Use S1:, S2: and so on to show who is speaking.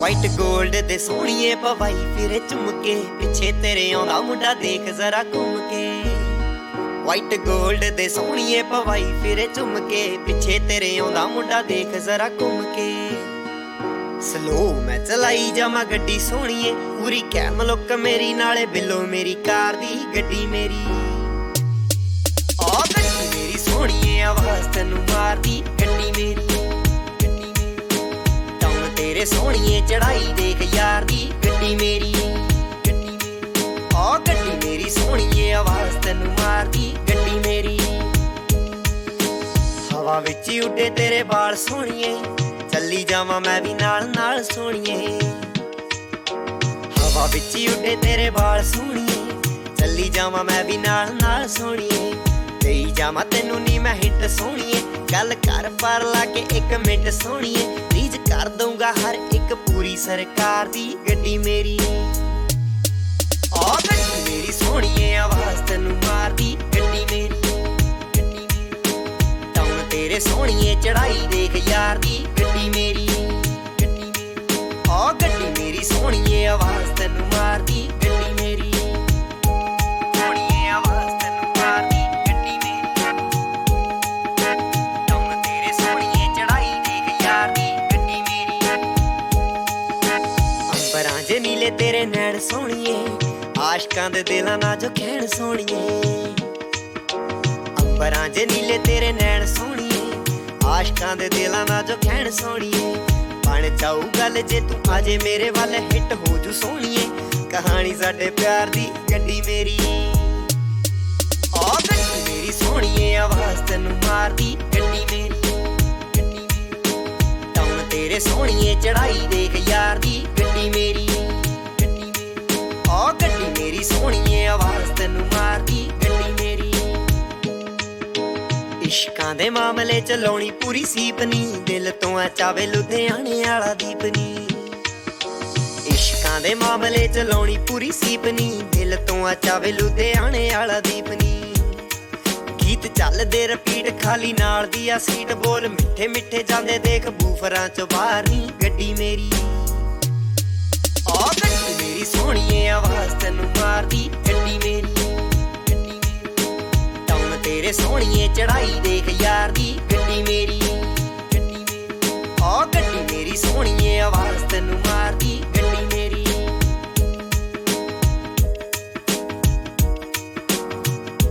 S1: White 골ਡ ਦੇ ਸੋਹਣੀਏ ਪਵਾਈ ਫਿਰੇ ਝੁਮਕੇ ਪਿੱਛੇ ਤੇਰੇ ਆਉਂਦਾ ਮੁੰਡਾ ਦੇਖ ਜ਼ਰਾ ਘੁੰਮ ਕੇ। ਵਾਈਟ 골ਡ ਦੇ ਸੋਹਣੀਏ ਪਵਾਈ ਫਿਰੇ ਝੁਮਕੇ ਪਿੱਛੇ ਤੇਰੇ ਆਉਂਦਾ ਮੁੰਡਾ ਦੇਖ ਜ਼ਰਾ ਘੁੰਮ ਕੇ। ਸਲੋ ਮੈਂ ਚਲਾਈ ਜਾਵਾਂ ਗੱਡੀ ਸੋਹਣੀਏ ਪੂਰੀ ਕੈਮ ਲੁੱਕ ਮੇਰੀ ਨਾਲੇ ਬਿੱਲੋ ਮੇਰੀ ਕਾਰ ਦੀ ਗੱਡੀ ਮੇਰੀ। ਆ ਗੱਡੀ ਮੇਰੀ ਸੋਹਣੀਏ ਆਵਾਜ਼ ਤੈਨੂੰ ਮਾਰਦੀ ਗੱਡੀ ਮੇਰੀ। ਤੇਰੇ ਸੋਹਣੀਏ ਚੜਾਈ ਦੇਖ ਯਾਰ ਦੀ ਗੱਡੀ ਮੇਰੀ। ਆ ਗੱਡੀ ਮੇਰੀ ਸੋਹਣੀਏ ਆਵਾਜ਼ ਤੈਨੂੰ ਮਾਰਦੀ ਗੱਡੀ ਮੇਰੀ। ਹਵਾ ਵਿੱਚ ਹੀ ਉੱਡੇ ਤੇਰੇ ਵਾਲ ਸੋਹਣੀਏ ਚੱਲੀ ਜਾਵਾਂ ਮੈਂ ਵੀ ਨਾਲ ਨਾਲ ਸੋਹਣੀਏ। ਹਵਾ ਵਿੱਚ ਹੀ ਉੱਡੇ ਤੇਰੇ ਵਾਲ ਸੋਹਣੀਏ ਚੱਲੀ ਜਾਵਾਂ ਮੈਂ ਵੀ ਨਾਲ ਨਾਲ ਸੋਹਣੀਏ। ਦੇਈ ਜਾਵਾਂ ਤੈਨੂੰ ਨੀ ਮੈਂ ਹਿੱਟ ਸੋਹਣੀਏ ਗੱਲ ਕਰ ਪਰ ਲਾ ਕੇ 1 ਮਿੰਟ ਸੋਹਣੀਏ। ਰੀਝ ਕਰ ਦਊਂਗਾ ਹਰ ਇੱਕ ਪੂਰੀ ਸਰਕਾਰ ਦੀ ਗੱਡੀ ਮੇਰੀ। ਆ ਗੱਡੀ ਮੇਰੀ ਸੋਹਣੀਏ ਆਵਾਜ਼ ਤੈਨੂੰ ਮਾਰਦੀ ਗੱਡੀ ਮੇਰੀ। ਟਾਉਣ ਤੇਰੇ ਸੋਹਣੀਏ ਚੜਾਈ ਦੇਖ ਯਾਰ ਦੀ ਗੱਡੀ ਮੇਰੀ। ਆ ਗੱਡੀ ਮੇਰੀ ਸੋਹਣੀਏ ਆਵਾਜ਼ ਤੈਨੂੰ ਮਾਰਦੀ ਗੱਡੀ ਮੇਰੀ। ਜੇ ਨੀਲੇ ਤੇਰੇ ਨੈਣ ਸੋਹਣੀਏ ਆਸ਼ਕਾਂ ਦੇ ਦਿਲਾਂ ਨਾਲ ਜੋ ਖੈਣ ਸੋਹਣੀਏ। ਅੰਬਰਾਂ ਜੇ ਨੀਲੇ ਤੇਰੇ ਨੈਣ ਸੋਹਣੀਏ ਆਸ਼ਕਾਂ ਦੇ ਦਿਲਾਂ ਨਾਲ ਜੋ ਖੈਣ ਸੋਹਣੀਏ। ਬਣ ਜਾਊ ਗੱਲ ਜੇ ਤੂੰ ਆਜੇ ਮੇਰੇ ਵੱਲ ਹਿੱਟ ਹੋ ਜੂ ਸੋਹਣੀਏ ਕਹਾਣੀ ਸਾਡੇ ਪਿਆਰ ਦੀ ਗੱਡੀ ਮੇਰੀ। ਆ ਗੱਡੀ ਮੇਰੀ ਸੋਹਣੀਏ ਆਵਾਜ਼ ਤੈਨੂੰ ਮਾਰਦੀ ਗੱਡੀ ਮੇਰੀ। ਟਾਉਣ ਤੇਰੇ ਸੋਹਣੀਏ ਚੜਾਈ ਦੇਖ ਯਾਰ ਦੀ ਗੱਡੀ ਮੇਰੀ। ਆ ਗੱਡੀ ਮੇਰੀ ਸੋਹਣੀਏ ਆਵਾਜ਼ ਤੈਨੂੰ ਮਾਰਦੀ ਗੱਡੀ ਮੇਰੀ। ਇਸ਼ਕਾਂ ਦੇ ਮਾਮਲੇ ਚ ਲਾਉਣੀ ਪੂਰੀ ਸੀਪਨੀ ਦਿਲ ਤੋਂ ਆ ਚਾਵੇ ਲੁਧਿਆਣੇ ਵਾਲਾ ਦੀਪਨੀ। ਇਸ਼ਕਾਂ ਦੇ ਮਾਮਲੇ ਚ ਲਾਉਣੀ ਪੂਰੀ ਸੀਪਨੀ ਦਿਲ ਤੋਂ ਆ ਚਾਵੇ ਲੁਧਿਆਣੇ ਵਾਲਾ ਦੀਪਨੀ। ਗੀਤ ਚੱਲਦੇ ਰਿਪੀਟ ਖਾਲੀ ਨਾਲ ਦੀ ਆ ਸੀਟ ਬੋਲ ਮਿੱਠੇ ਮਿੱਠੇ ਜਾਂਦੇ ਦੇਖ ਬੂਫਰਾਂ ਚੋਂ ਬਾਹਰ ਨੀ ਗੱਡੀ ਮੇਰੀ। ਆ ਗੱਡੀ ਮੇਰੀ ਸੋਹਣੀਏ ਆਵਾਜ਼ ਤੈਨੂੰ ਮਾਰਦੀ ਗੱਡੀ ਮੇਰੀ। ਟਾਉਣ ਤੇਰੇ ਸੋਹਣੀਏ ਚੜਾਈ ਦੇਖ ਯਾਰ ਦੀ ਗੱਡੀ ਮੇਰੀ। ਆ ਗੱਡੀ ਮੇਰੀ ਸੋਹਣੀਏ ਆਵਾਜ਼ ਤੈਨੂੰ ਮਾਰਦੀ